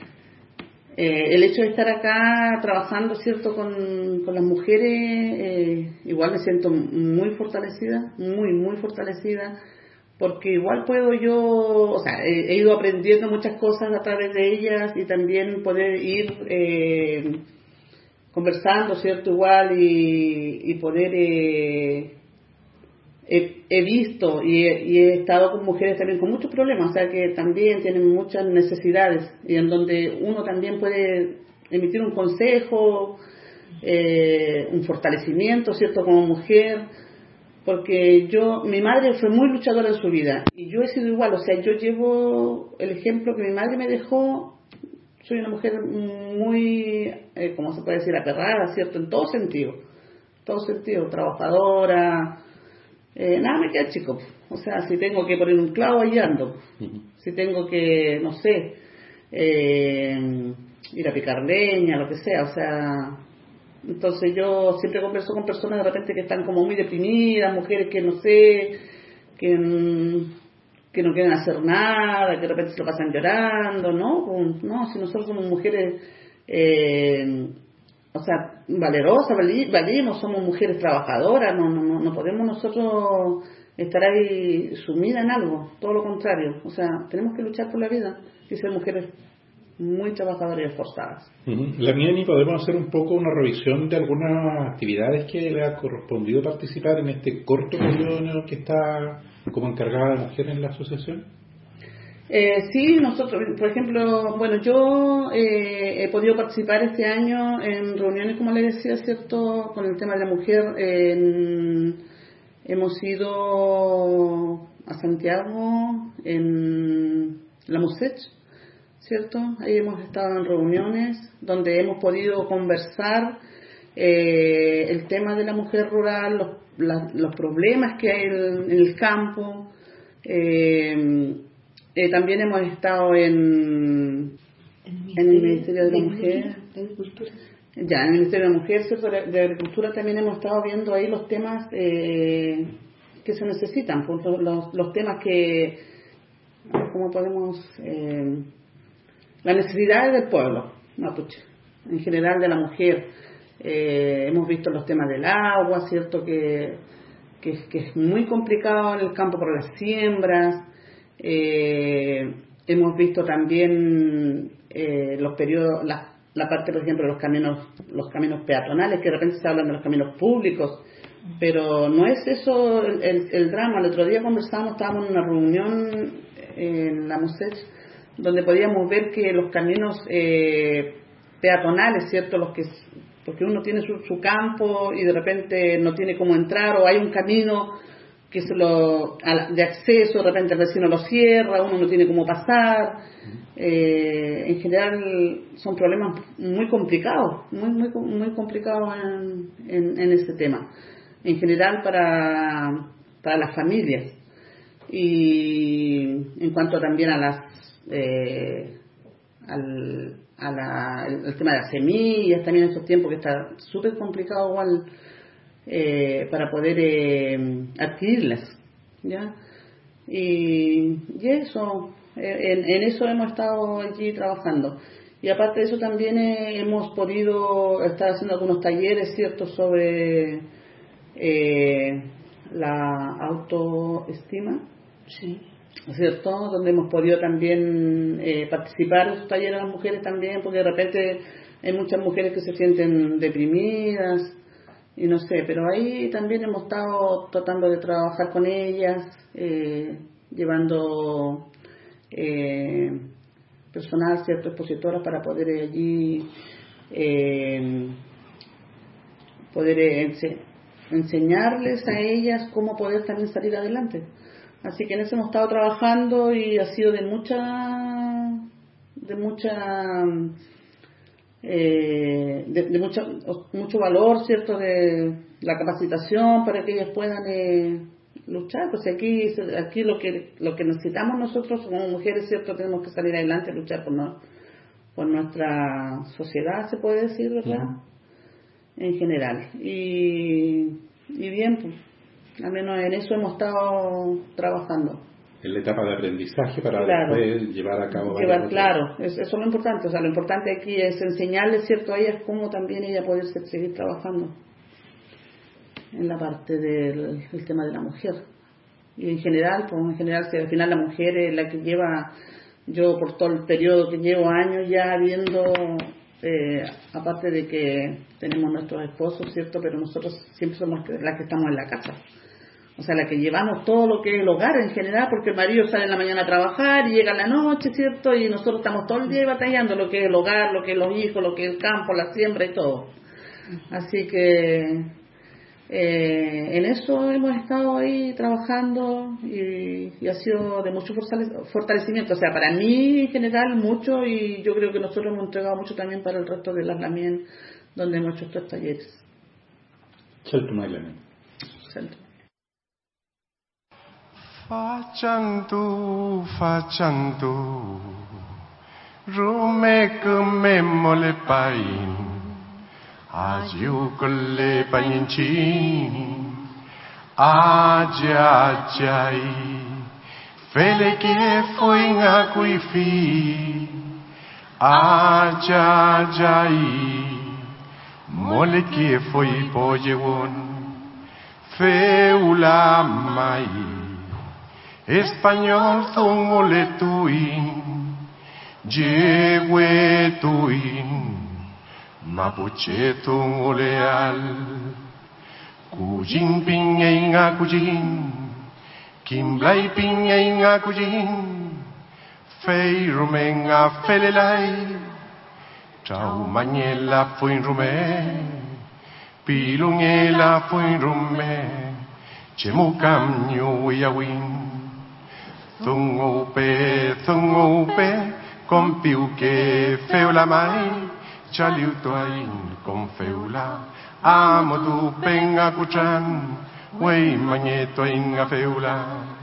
eh, el hecho de estar acá trabajando, cierto, con, con las mujeres, eh, igual me siento muy fortalecida, muy, muy fortalecida, porque igual puedo yo, o sea, he, he ido aprendiendo muchas cosas a través de ellas, y también poder ir eh, conversando, cierto, igual, y, y poder, eh, he, he visto y he, y he estado con mujeres también con muchos problemas, o sea, que también tienen muchas necesidades, y en donde uno también puede emitir un consejo, eh, un fortalecimiento, cierto, como mujer. Porque yo, mi madre fue muy luchadora en su vida, y yo he sido igual. O sea, yo llevo el ejemplo que mi madre me dejó. Soy una mujer muy, eh, ¿cómo se puede decir?, aperrada, ¿cierto? En todo sentido, todo sentido, trabajadora, eh, nada me queda chico. O sea, si tengo que poner un clavo, ahí ando. Uh-huh. Si tengo que, no sé, eh, ir a picar leña, lo que sea, o sea... Entonces yo siempre converso con personas de repente que están como muy deprimidas, mujeres que no sé, que, que no quieren hacer nada, que de repente se lo pasan llorando, ¿no? No, si nosotros somos mujeres, eh, o sea, valerosas, valimos, somos mujeres trabajadoras, no, no, no podemos nosotros estar ahí sumidas en algo, todo lo contrario. O sea, tenemos que luchar por la vida y ser mujeres muy trabajadoras y esforzadas. Uh-huh. Lamien, ¿podemos hacer un poco una revisión de algunas actividades que le ha correspondido participar en este corto periodo en el que está como encargada de mujer en la asociación? Eh, sí, nosotros, por ejemplo, bueno, yo eh, he podido participar este año en reuniones, como les decía, cierto, con el tema de la mujer. En, hemos ido a Santiago, en la MUSECH, ¿cierto? Ahí hemos estado en reuniones donde hemos podido conversar eh, el tema de la mujer rural, los, la, los problemas que hay en, en el campo. Eh, eh, también hemos estado en, en el Ministerio de la Mujer, ya, en el Ministerio de la Mujer, ¿cierto? De, de Agricultura también hemos estado viendo ahí los temas eh, que se necesitan, pues, los, los temas que, ¿cómo podemos...? Eh, las necesidades del pueblo mapuche, en general de la mujer. Eh, hemos visto los temas del agua, cierto, que, que, que es muy complicado en el campo por las siembras. Eh, hemos visto también eh, los periodos, la, la parte, por ejemplo, de los caminos, los caminos peatonales, que de repente se hablan de los caminos públicos, pero no es eso el, el, el drama. El otro día conversábamos, estábamos en una reunión en la MUSECH, donde podíamos ver que los caminos eh, peatonales, ¿cierto? Los que, porque uno tiene su, su campo y de repente no tiene cómo entrar, o hay un camino que se lo, de acceso, de repente el vecino lo cierra, uno no tiene cómo pasar. Eh, en general son problemas muy complicados, muy muy muy complicados en, en, en ese tema. En general para, para las familias. Y en cuanto también a las Eh, al, a la, el, el tema de las semillas, también en estos tiempos que está súper complicado igual eh, para poder eh, adquirirlas, ¿ya? Y, y eso, en, en eso hemos estado allí trabajando. Y aparte de eso también eh, hemos podido estar haciendo algunos talleres, ¿cierto?, sobre eh, la autoestima, Sí. ¿cierto?, donde hemos podido también eh, participar en esos talleres las mujeres también, porque de repente hay muchas mujeres que se sienten deprimidas y no sé, pero ahí también hemos estado tratando de trabajar con ellas, eh, llevando eh, personal, cierto, expositoras para poder allí eh, poder ense- enseñarles a ellas cómo poder también salir adelante. Así que en eso hemos estado trabajando y ha sido de mucha de mucha eh, de, de mucha, mucho valor, cierto, de la capacitación para que ellas puedan eh, luchar. Pues aquí aquí lo que lo que necesitamos nosotros como mujeres, cierto, tenemos que salir adelante, luchar por no, por nuestra sociedad, se puede decir, ¿verdad? Uh-huh. En general. Y, y bien, pues, al menos en eso hemos estado trabajando. En la etapa de aprendizaje para claro. después llevar a cabo llevar, claro, eso, eso es lo importante. O sea, lo importante aquí es enseñarles, cierto, a ellas cómo también ella poder seguir trabajando en la parte del el tema de la mujer. Y en general, pues en general, si al final la mujer es la que lleva, yo por todo el periodo que llevo años ya viendo, eh, aparte de que tenemos nuestros esposos, cierto, pero nosotros siempre somos las que estamos en la casa. O sea, la que llevamos todo lo que es el hogar en general, porque el marido sale en la mañana a trabajar y llega en la noche, ¿cierto? Y nosotros estamos todo el día batallando lo que es el hogar, lo que es los hijos, lo que es el campo, la siembra y todo. Así que eh, en eso hemos estado ahí trabajando y, y ha sido de mucho fortalecimiento. O sea, para mí en general mucho, y yo creo que nosotros hemos entregado mucho también para el resto de las Lamien, donde hemos hecho estos talleres. Facciantu, facciantu, rume come mole pain, agiu con le pagnincini, agi agiai, fele che foi a cui fi, agi agiai, mole che foi pojewon, feula mai. Español zongole tuin, yewe tuin, mapuche zongole al, kujin pinge nga kujin, kimblai pinge nga kujin, fei rumenga felelai, trau mañela fuin rume, pilungela fuin rume, chemukam nyu yawin. Thungope, thungope, con più che feula mai, chaliu toain con feula, amo tu penga kuchan, wei magneto inga feula.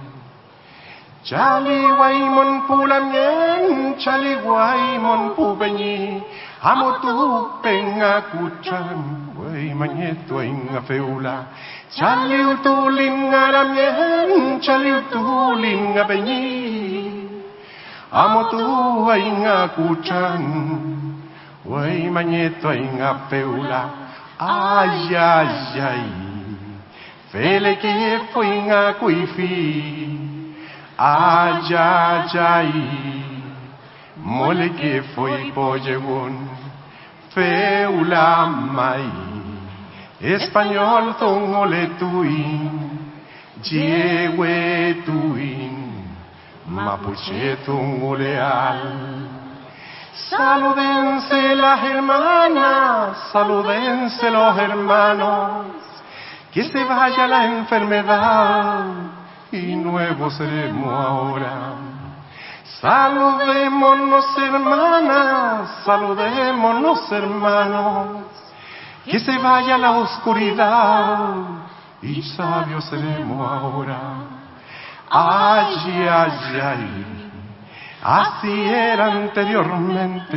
Chali wai mon pulamien, chali wai mon pubeni, amo tu penga kuchan, wei magneto inga feula. Chaliu tu linga ramien, chaliu tu linga peñi, amo tu ainga kuchan, wei magneto ainga feula, ay ay ay, fele que foi inga kuifi, ay ay ay, mole que foi pojewon, feula mai. Español zongole tuin, yewe tuin, mapuche zongole al. Salúdense las hermanas, salúdense los hermanos, que se vaya la enfermedad y nuevo seremos ahora. Saludémonos hermanas, saludémonos hermanos, que se vaya la oscuridad y sabios seremos ahora. Ay, ay, ay, así era anteriormente.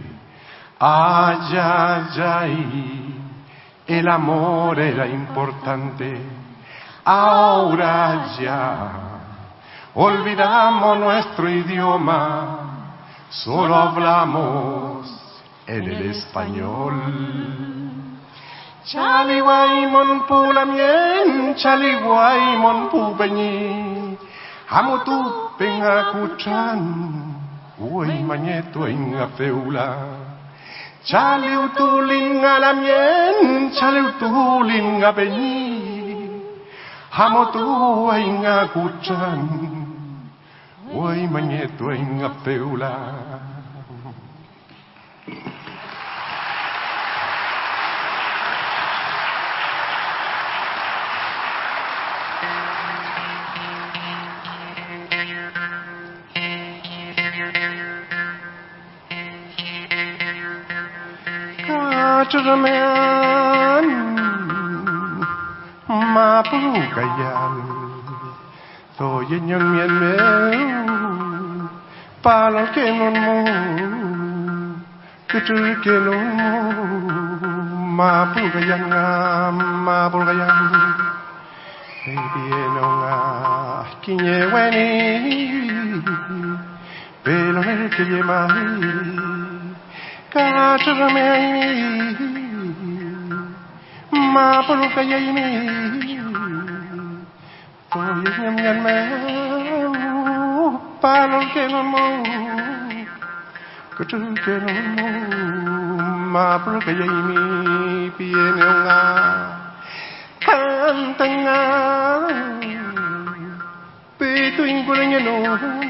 Ay, ay, ay, el amor era importante. Ahora ya olvidamos nuestro idioma, solo hablamos en el español. Chaliwaimon pulamien, chaliwaimon pubeñi, amo tu pengakuchan, uy mañeto en afeula. Chaliutulin alamien, chaliutulin abeñi, amo tu pengakuchan, uy mañeto en afeula. Kacaramean mapukayan toyenyan mien meu palal kenon mo kutur kenon mo mapukayan mapukayan bienonga kinyeweni pelonel kiyemai Kacaramean mapukayan toyenyan mien meu palal kenon mo kutur kenon mo mapukayan bienonga kantanga pituin kulanya no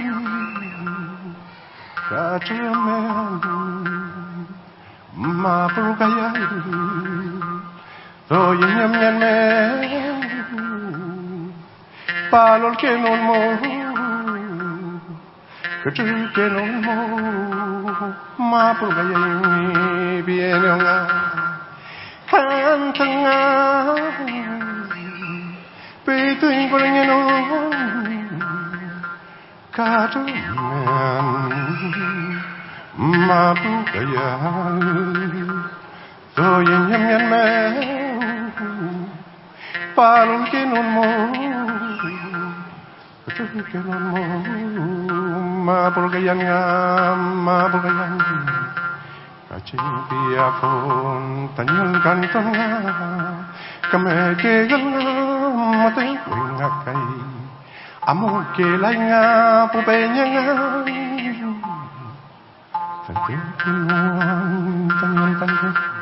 Kacaramean mapukayan toyenyan mien meu palol kenon mo kutur kenon mo mapukayan bienonga kantanga pituin kulanya no Kacaramean mapukayan toyenyan mien meu palol kenon mo kutur kenon mo mapukayan mapukayan kacing piapon tanyal kanton kamekegan matay wingakay amo kelay nga pupenya nga tanting kinuan tanyal kanton